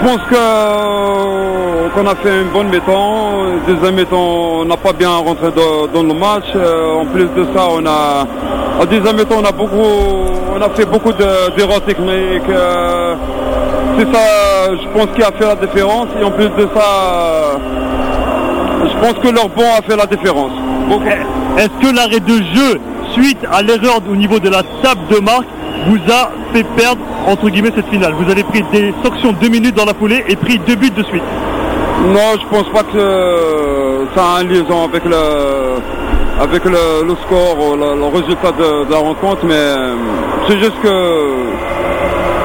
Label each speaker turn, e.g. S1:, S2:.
S1: Je pense qu'on a fait une bonne mi-temps. Deuxième mi-temps, on n'a pas bien rentré dans le match. En plus de ça, en deuxième mi-temps, on a fait beaucoup d'erreurs techniques. C'est ça, je pense, qui a fait la différence. Et en plus de ça, je pense que leur banc a fait la différence. Beaucoup.
S2: Est-ce que l'arrêt de jeu, suite à l'erreur au niveau de la table de marque, vous a fait perdre, entre guillemets, cette finale? Vous avez pris des sanctions 2 minutes dans la foulée et pris 2 buts de suite.
S1: Non, je pense pas que ça a une liaison avec le score ou le résultat de la rencontre, mais c'est juste que